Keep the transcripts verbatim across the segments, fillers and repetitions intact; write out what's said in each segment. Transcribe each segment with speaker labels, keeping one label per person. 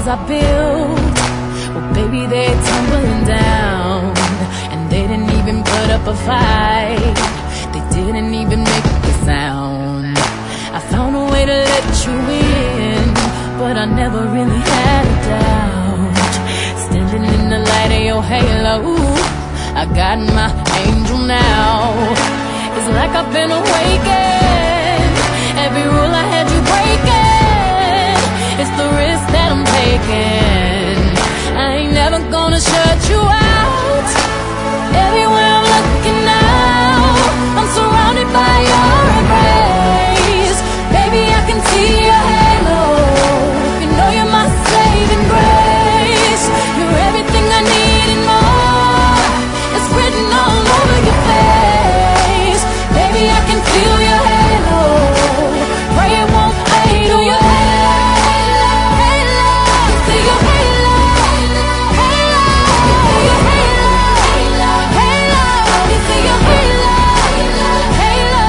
Speaker 1: I built, well baby they're tumbling down. And they didn't even put up a fight, they didn't even make a sound. I found a way to let you in, but I never really had a doubt. Standing in the light of your halo, I got my angel now. It's like I've been awakened, every rule I had you breaking. It's the risk that I'm taking, I ain't never gonna shut you out. Everywhere I'm looking now, I'm surrounded by your embrace. Baby, I can see your halo, you know you're my saving grace. You're everything I need and more, it's written all over your face. Baby, I can feel your halo, pray it won't fade. Oh, your halo, halo, see your halo, halo, see your halo, halo, you see your halo, halo.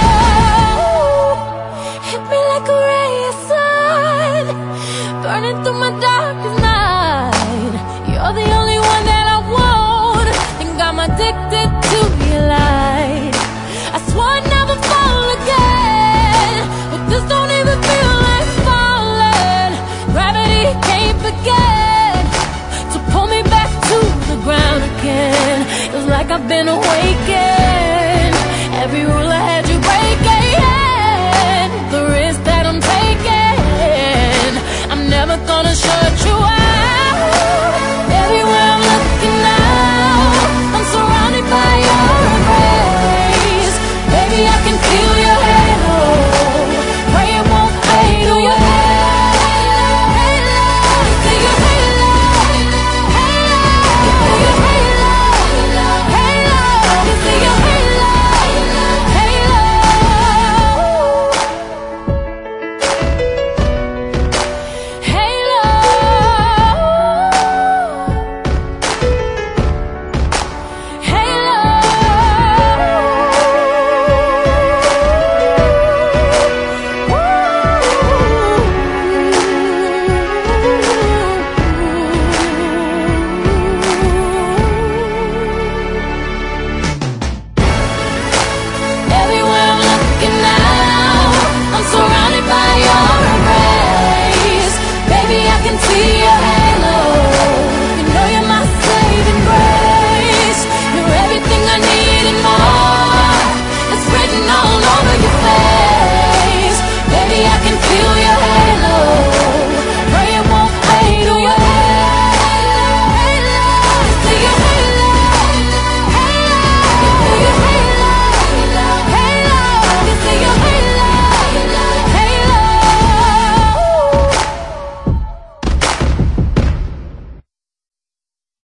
Speaker 1: Hit me like a ray of sun, burning through my darkest night. You're the only one that I want, think I'm addicted to your light. I swore I'd never fall again, but this don't even feel like falling. Gravity can't begin to pull me back to the ground again. It's like I've been awakened,